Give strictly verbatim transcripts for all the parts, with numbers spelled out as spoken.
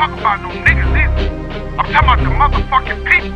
talking about no niggas either. I'm talking about the motherfucking people.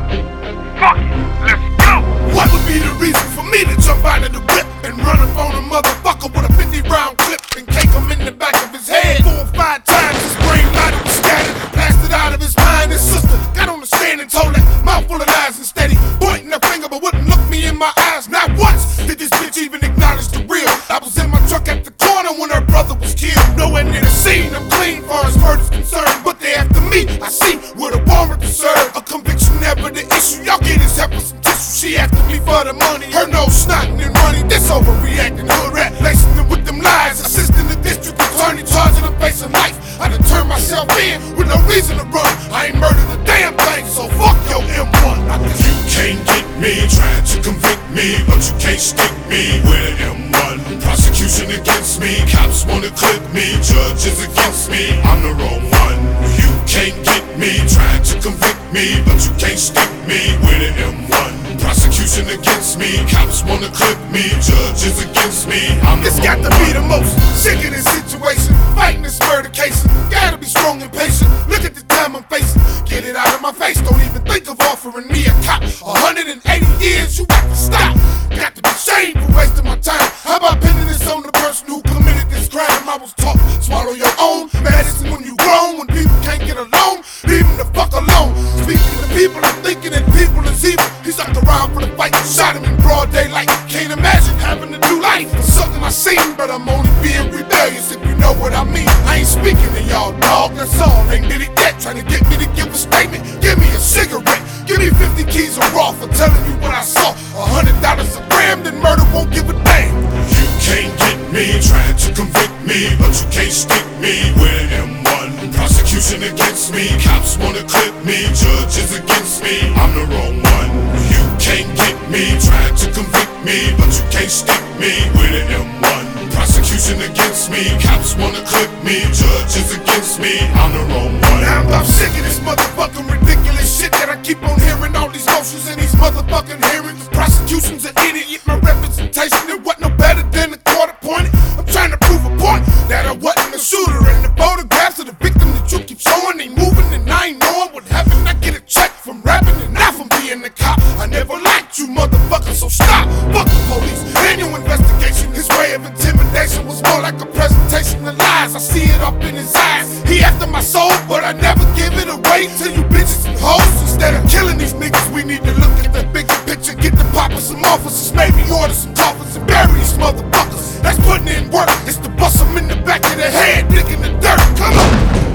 Fuck it, let's go! What would be the reason for me to jump out of the whip and run up on a motherfucker with a fifty round clip and cake him in the back of his head? Four or five times his brain light was scattered, blasted out of his mind. His sister got on the stand and told that mouthful of lies and steady pointing a finger but wouldn't look me in my eyes. Not once did this bitch even acknowledge the real. I was in my truck at the corner when her brother was killed. Nowhere near the scene, I'm clean far as murder's concerned. But they after me, I see with a warrant to serve. A conviction never the issue, y'all get his help with some tissue. She after me for the money, her nose snotting and running. This overreacting hood rat, lacing them with them lies. Assisting the district attorney, charging them face of life. I done turned myself in with no reason to run. I ain't murdered a damn thing, so fuck your M one. You can't get me, trying to convict me, but you can't stick me with an M one. Prosecution against me, cops wanna clip me, judges against me, I'm the wrong one. You can't get me, trying to convict me, but you can't stick me with an M one. Prosecution against me, cops wanna clip me, judges against me, I'm the This wrong got to be the most sickening situation. Fighting this murder case, gotta be strong and patient. Look at the time I'm facing, get it out of my face. Don't even think of offering me a cop. one hundred eighty years, you got to stop. Got to be shamed for wasting my time. How about pinning this on the person who committed this crime? I was taught, swallow your own medicine when you grown. When people can't get along, leave them the fuck alone. Speaking to people and thinking that people is evil. He sucked around for the fight, shot him in broad daylight. Can't imagine having to do life for something I seen, but I'm only being rebellious if you know what I mean. I ain't speaking to y'all, dog, that's all. Ain't did it yet, trying to get me to give a statement. Give me a cigarette, give me fifty keys of raw for telling you what I saw. A hundred dollars a gram, then murder won't give a damn. You can't get me, trying to convict me, but you can't stick me with an M one. Prosecution against me, cops wanna clip me, judges against me, I'm the wrong one. You can't get me, trying to convict me, but you can't stick me with an M one. Prosecution against me, cops wanna clip me, judges against me, I'm the wrong one. Now I'm about sick of this motherfucking ridiculous shit that I keep on hearing. All these motions in these motherfucking hearings. The prosecution's an idiot, my representation it wasn't no better than the court appointed. I'm trying to prove a point that I wasn't the shooter, and the photographs of the victim that you keep showing ain't moving, and I ain't knowing what happened. I get a check from rapping and not from being the cop. I never liked you motherfuckers, so stop. Fuck the police. Annual investigation, his way of intimidation was more like a presentation of lies. I see it up in his eyes. He after my soul, but I never give it away to you bitches and hoes. Instead of killing these niggas, we need to look at the bigger picture. Get the poppin' some officers, maybe order some coffins and bury these motherfuckers. That's putting in work. It's to bust them in the back of the head, digging the dirt. Come on.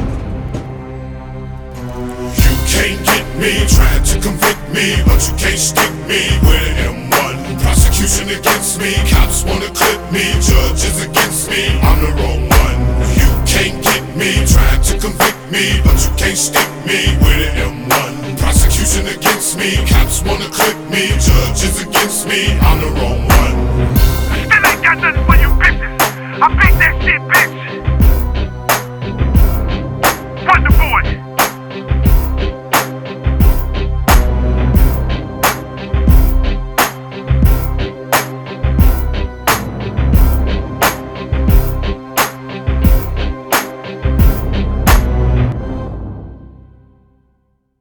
You can't get me, trying to convict me, but you can't stick me with an M one. Prosecution against me, cops wanna clip me, judges against me, I'm the wrong one. You can't get me, trying to convict me, but you can't stick me with an M one. Prosecution against me, cops wanna clip me, judges against me, I'm the wrong one. Still ain't got nothing for you bitches. I beat that shit, bitch.